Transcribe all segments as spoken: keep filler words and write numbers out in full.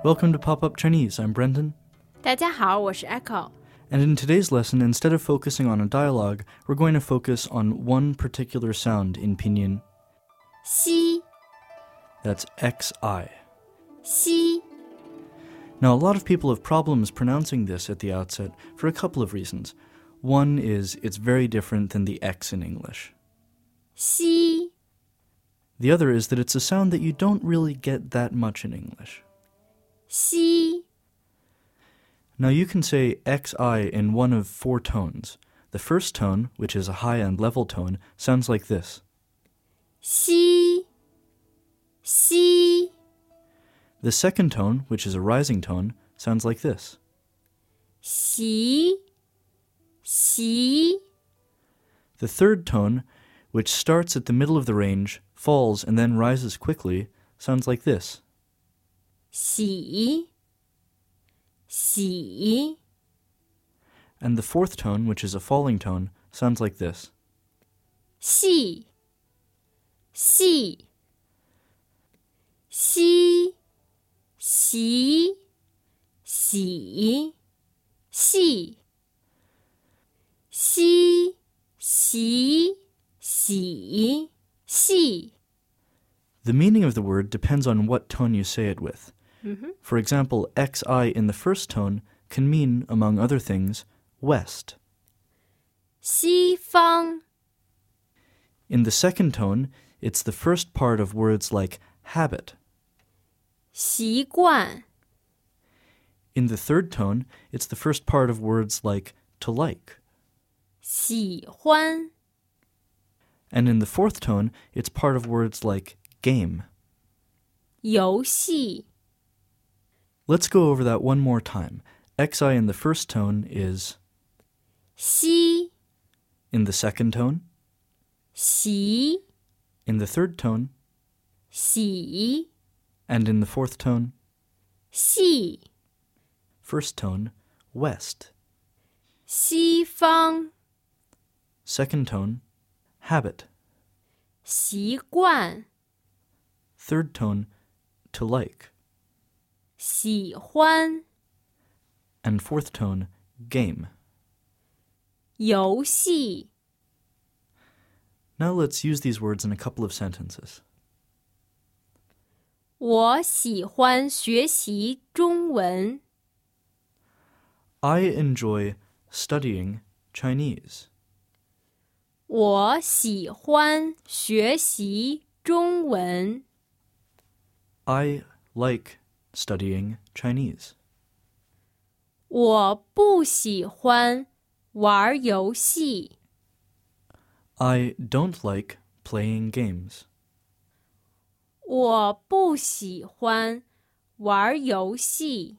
Welcome to Pop-Up Chinese. I'm Brendan. 大家好，我是 Echo. And in today's lesson, instead of focusing on a dialogue, we're going to focus on one particular sound in pinyin. 西 That's X-I. 西 Now, a lot of people have problems pronouncing this at the outset for a couple of reasons. One is it's very different than the X in English. 西 The other is that it's a sound that you don't really get that much in English. 西 Now, you can say X-I in one of four tones. The first tone, which is a high and level tone, sounds like this. 西西 The second tone, which is a rising tone, sounds like this. 习习 The third tone, which starts at the middle of the range, falls, and then rises quickly, sounds like this. 喜喜 And the fourth tone, which is a falling tone, sounds like this. 细细西习喜细西习喜细 The meaning of the word depends on what tone you say it with. Mm-hmm. For example, X-I in the first tone can mean, among other things, west. 西方 In the second tone, it's the first part of words like habit. 习惯 In the third tone, it's the first part of words like to like. 喜欢 And in the fourth tone, it's part of words like game. 游戏 Let's go over that one more time. X-I in the first tone is, 西 in the second tone, 习 in the third tone, 喜 and in the fourth tone. 细 First tone, west. 西方 Second tone, habit. 习惯 Third tone, to like. 喜欢 And fourth tone, game. 游戏 Now let's use these words in a couple of sentences. 我喜欢学习中文 I enjoy studying Chinese. 我喜欢学习中文 I like studying Chinese. 我不喜欢玩游戏 I don't like playing games. 我不喜欢玩游戏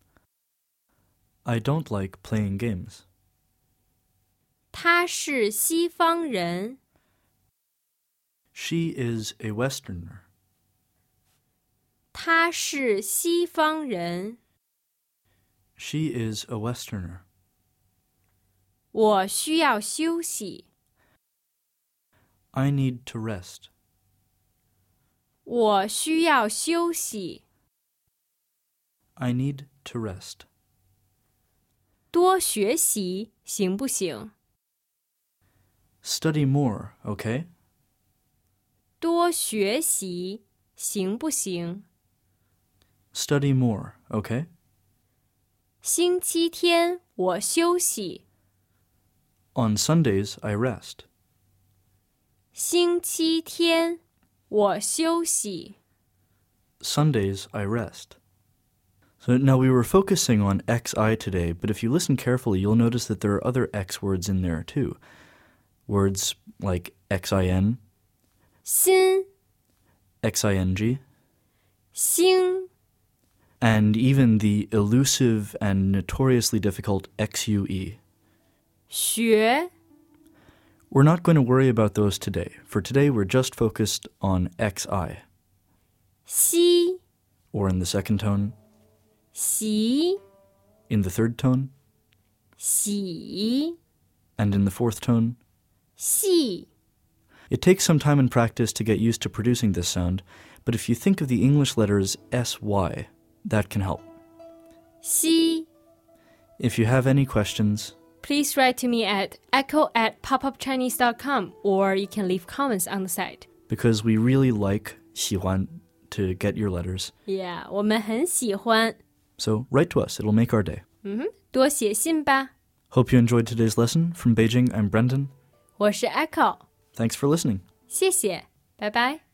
I don't like playing games. 他是西方人 She is a Westerner. 他是西方人 She is a Westerner. 我需要休息 I need to rest. 我需要休息 I need to rest. 多学习行不行 Study more, okay? 多学习行不行 Study more, okay? 星期天我休息 On Sundays, I rest. 星期天我休息 Sundays, I rest. So now we were focusing on X-I today, but if you listen carefully, you'll notice that there are other X words in there too. Words like X-I-N, 心 X-I-N-G, 星 and even the elusive and notoriously difficult X-U-E. 学 We're not going to worry about those today. For today, we're just focused on X-I. 西 Or in the second tone, 习 in the third tone, 喜 and in the fourth tone. 细 It takes some time and practice to get used to producing this sound, but if you think of the English letters S Y, that can help. 西 If you have any questions, Please write to me at echo at popupchinese dot com or you can leave comments on the site. because we really like 喜欢 to get your letters. Yeah, 我们很喜欢。 So write to us. It'll make our day. 嗯哼，多写信吧。 Hope you enjoyed today's lesson. From Beijing, I'm Brendan. 我是 Echo， Thanks for listening. 谢谢，拜拜。